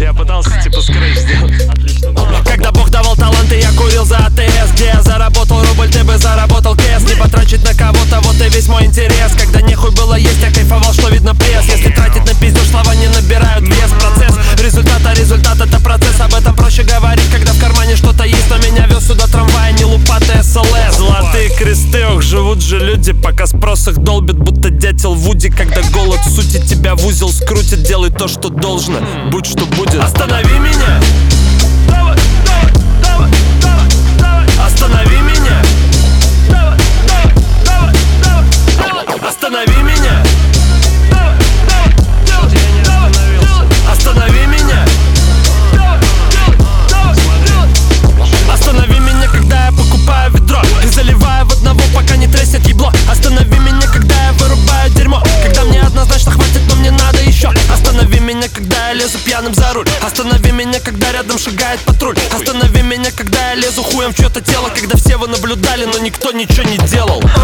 Я пытался типа скретч сделать. Отлично, да. Когда Бог давал таланты, я курил за АТС. Где я заработал рубль, ты бы заработал кэс. Не потрачить на кого-то, вот и весь мой интерес. Когда нехуй было есть, я кайфовал, что видно пресс. Если тратить на пиздеж, слова не набирают вес. Процесс, результат это процесс. Об этом проще говорить, когда в кармане что-то есть. Но меня вез сюда трамвай, не лупатый СЛС. Золотые кресты, ох, живут же люди, пока спрос их долбит, будто дятел Вуди. Когда голод в сути тебя в узел скрутит, делай то, что должно, будь что будет. Останови меня. Давай, давай, давай, давай, давай. Останови меня. Давай, давай, давай, давай, давай. Останови меня. Давай, давай, давай, Я не остановился. останови меня. Давай, давай, давай. Останови меня, когда я покупаю ведро и заливаю в одного, пока не треснет ебло. Останови меня, когда я вырубаю дерьмо, когда мне однозначно хватит, но мне надо еще. Останови меня, когда я лезу пьяным за руль. Останови меня, когда рядом шагает патруль. Останови меня, когда я лезу хуем в чье-то тело, когда все вы наблюдали, но никто ничего не делал.